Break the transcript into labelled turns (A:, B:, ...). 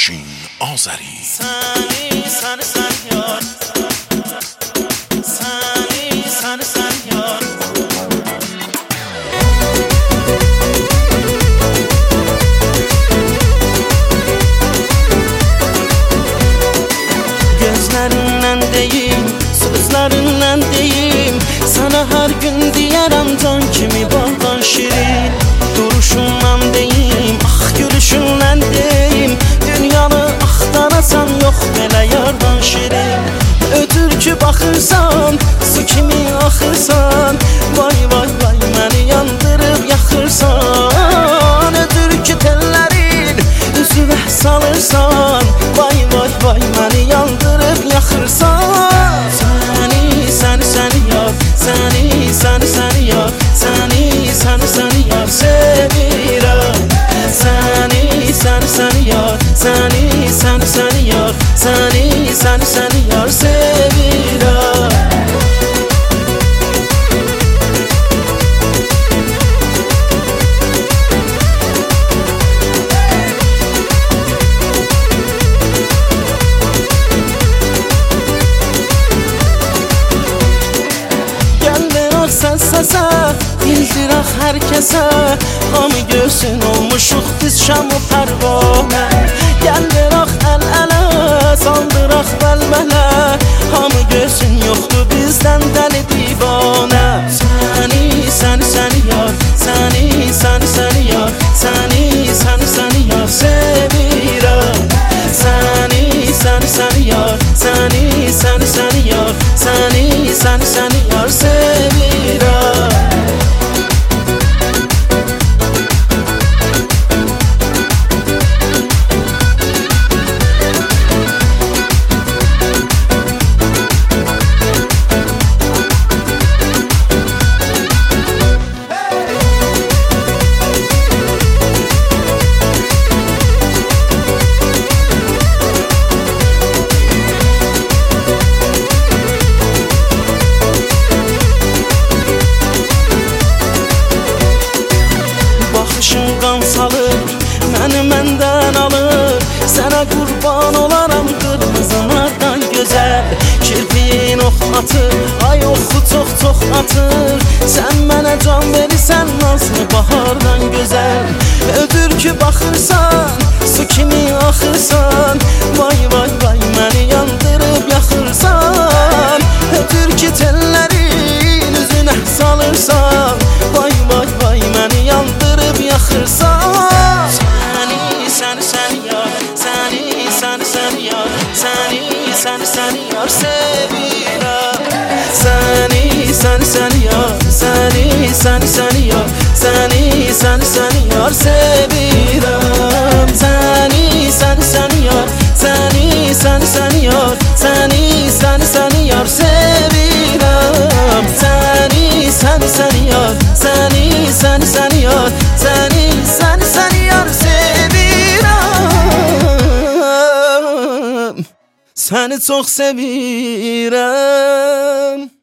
A: Afşin Azəri.
B: Səni yar, səni yar. Gözlərindən deyim, sözlərindən deyim, sana hər gün deyərəm can kimi baldan şirin. Duruşundan deyim, gülüşündən deyim, dünyanı axtarasan yox belə yardan şirin. Ötür ki baxırsan, su kimi axırsan, vay vay vay məni yandırıb yaxırsan. Ötür ki tellərin üzüvə salırsan, vay vay vay məni yandırıb yaxırsan. Səni yar, səni yar, səni yar sevirəm. Səni yar, səni yar, səni yar sevirəm. Səsə, bildirək hər kəsə, hamı görsün olmuşuq biz şam o pərvanə. Gəl verək əl-ələ, saldıraq bəlmələ, hamı görsün yoxdur bizdən dəli divanə. Səni yar, səni yar, səni yar sevirəm. Səni yar, səni yar, səni yar sevirəm. Qan salır, məni məndən alır, sənə qurban olaram qırmızılardan gözəl. Kirpiyin ox atır, ay oxu çox atır, sən mənə can verirsən nazlı bahardan gözəl. Ötür ki baxırsan, su kimi axırsan, vay vay vay məni yandırıb yaxırsan. Ötür ki tellərin üzünə salırsan, vay vay vay məni yandırıb yaxırsan. Səni yar, səni yar, səni yar sevirəm. Səni yar, səni yar, səni yar sevirəm. Səni yar, səni yar, səni yar sevirəm. Səni yar, səni yar, səni yar sevirəm. Səni çox sevirəm.